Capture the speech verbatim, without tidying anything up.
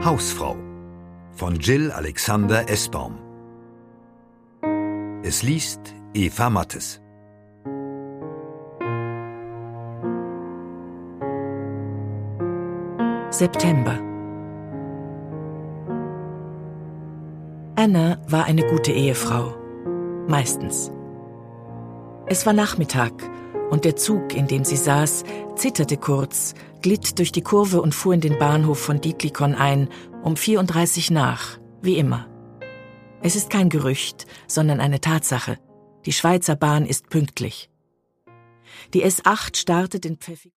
Hausfrau von Jill Alexander Essbaum. Es liest Eva Mattes. September. Anna war eine gute Ehefrau. Meistens. Es war Nachmittag und der Zug, in dem sie saß, zitterte kurz, glitt durch die Kurve und fuhr in den Bahnhof von Dietlikon ein, um vierunddreißig nach, wie immer. Es ist kein Gerücht, sondern eine Tatsache. Die Schweizer Bahn ist pünktlich. Die S acht startet in Pfäffikon.